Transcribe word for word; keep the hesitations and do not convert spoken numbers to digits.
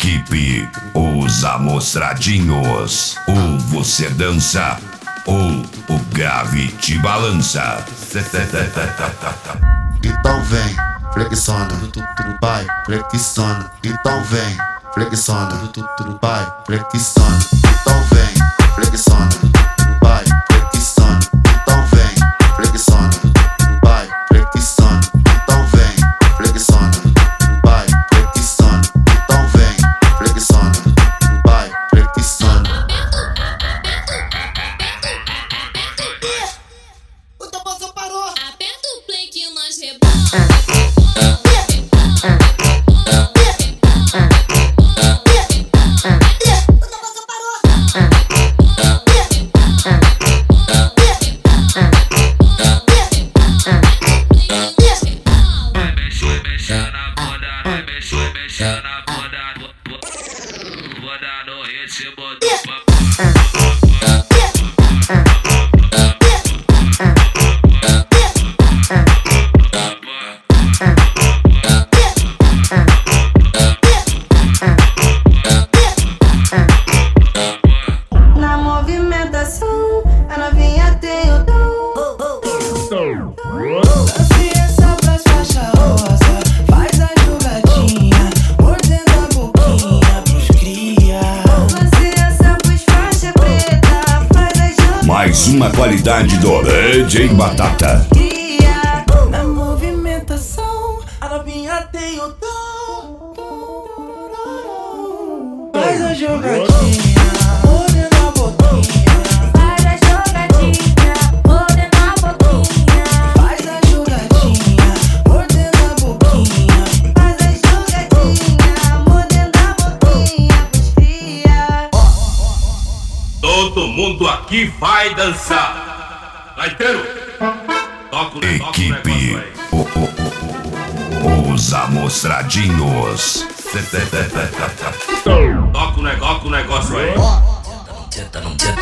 Equipe Os Amostradinhos. Ou você dança, ou o grave te balança. Então vem, flexiona, vai, flexiona. Então vem, flexiona, vai, flexiona. Então vem, flexiona, vai, flexiona. Então vem, flexiona, vai, flexiona. Então vem, flexiona, vai, flexiona. Então vem, flexiona, vai, flexiona. O tambozão parou. Aperta o play que nós rebola. Vou dar no ritmo do Na movimentação, a novinha tem o dom. Dance essa pras faixa rosa, faz a jogadinha, mordendo a boquinha pros cria. Dance essa pros faixa preta, faz a jogadinha. Mais uma qualidade do D J Batata. Cria. Na movimentação, a novinha tem o dom. Faz a jogadinha, mordendo a boquinha. Faz a jogadinha, mordendo a boquinha. Faz a jogadinha, mordendo a boquinha. Faz a jogadinha, mordendo a boquinha pros cria. todo mundo aqui vai dançar. Gaiteiro, toca o negócio, Equipe negócio aí. o, o, o, Os Amostradinhos. Toca o negócio, o negócio aí. Tenta, não tenta,